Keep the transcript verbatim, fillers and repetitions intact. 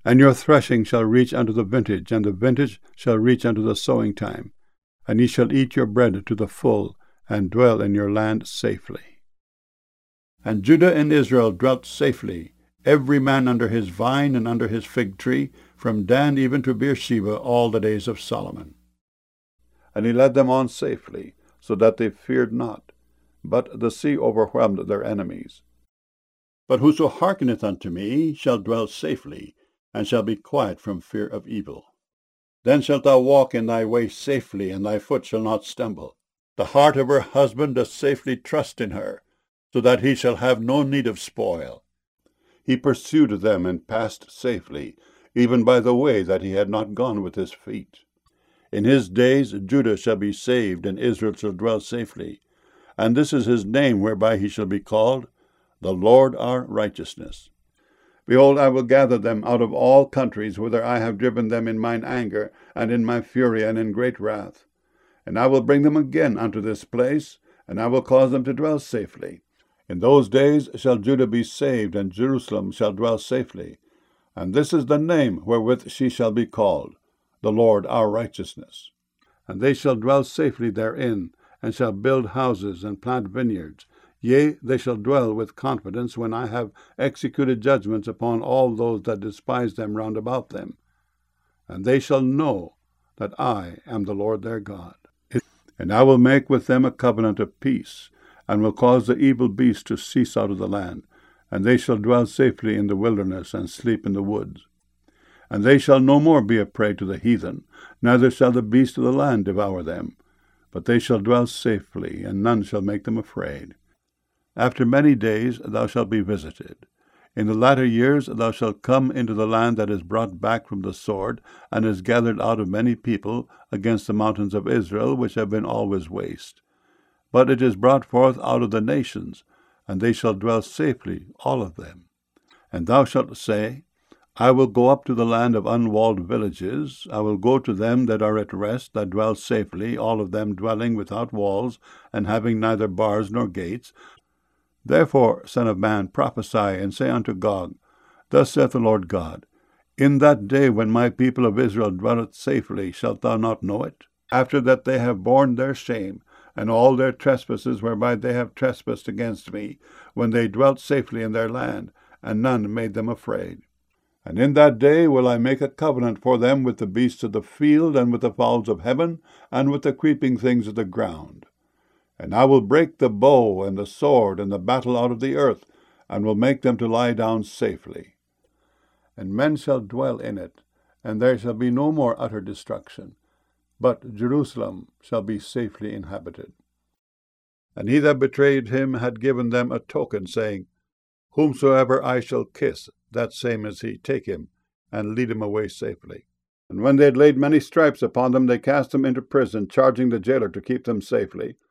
And your threshing shall reach unto the vintage, and the vintage shall reach unto the sowing time. And ye shall eat your bread to the full, and dwell in your land safely. And Judah and Israel dwelt safely, every man under his vine and under his fig tree, from Dan even to Beersheba, all the days of Solomon. And he led them on safely, so that they feared not, but the sea overwhelmed their enemies. But whoso hearkeneth unto me shall dwell safely, and shall be quiet from fear of evil. Then shalt thou walk in thy way safely, and thy foot shall not stumble. The heart of her husband doth safely trust in her, so that he shall have no need of spoil. He pursued them and passed safely, even by the way that he had not gone with his feet. In his days Judah shall be saved, and Israel shall dwell safely. And this is his name whereby he shall be called, the Lord our righteousness. Behold, I will gather them out of all countries whither I have driven them in mine anger, and in my fury, and in great wrath. And I will bring them again unto this place, and I will cause them to dwell safely. In those days shall Judah be saved, and Jerusalem shall dwell safely. And this is the name wherewith she shall be called, the Lord our righteousness. And they shall dwell safely therein, and shall build houses and plant vineyards. Yea, they shall dwell with confidence when I have executed judgments upon all those that despise them round about them. And they shall know that I am the Lord their God. And I will make with them a covenant of peace, and will cause the evil beast to cease out of the land. And they shall dwell safely in the wilderness, and sleep in the woods. And they shall no more be a prey to the heathen, neither shall the beast of the land devour them. But they shall dwell safely, and none shall make them afraid. After many days thou shalt be visited. In the latter years thou shalt come into the land that is brought back from the sword, and is gathered out of many people, against the mountains of Israel, which have been always waste. But it is brought forth out of the nations, and they shall dwell safely, all of them. And thou shalt say, I will go up to the land of unwalled villages. I will go to them that are at rest, that dwell safely, all of them dwelling without walls, and having neither bars nor gates. Therefore, Son of man, prophesy, and say unto Gog, Thus saith the Lord God, In that day when my people of Israel dwelleth safely, shalt thou not know it? After that they have borne their shame, and all their trespasses whereby they have trespassed against me, when they dwelt safely in their land, and none made them afraid. And in that day will I make a covenant for them with the beasts of the field, and with the fowls of heaven, and with the creeping things of the ground. And I will break the bow and the sword and the battle out of the earth, and will make them to lie down safely. And men shall dwell in it, and there shall be no more utter destruction, but Jerusalem shall be safely inhabited. And he that betrayed him had given them a token, saying, Whomsoever I shall kiss, that same is he, take him, and lead him away safely. And when they had laid many stripes upon them, they cast them into prison, charging the jailer to keep them safely.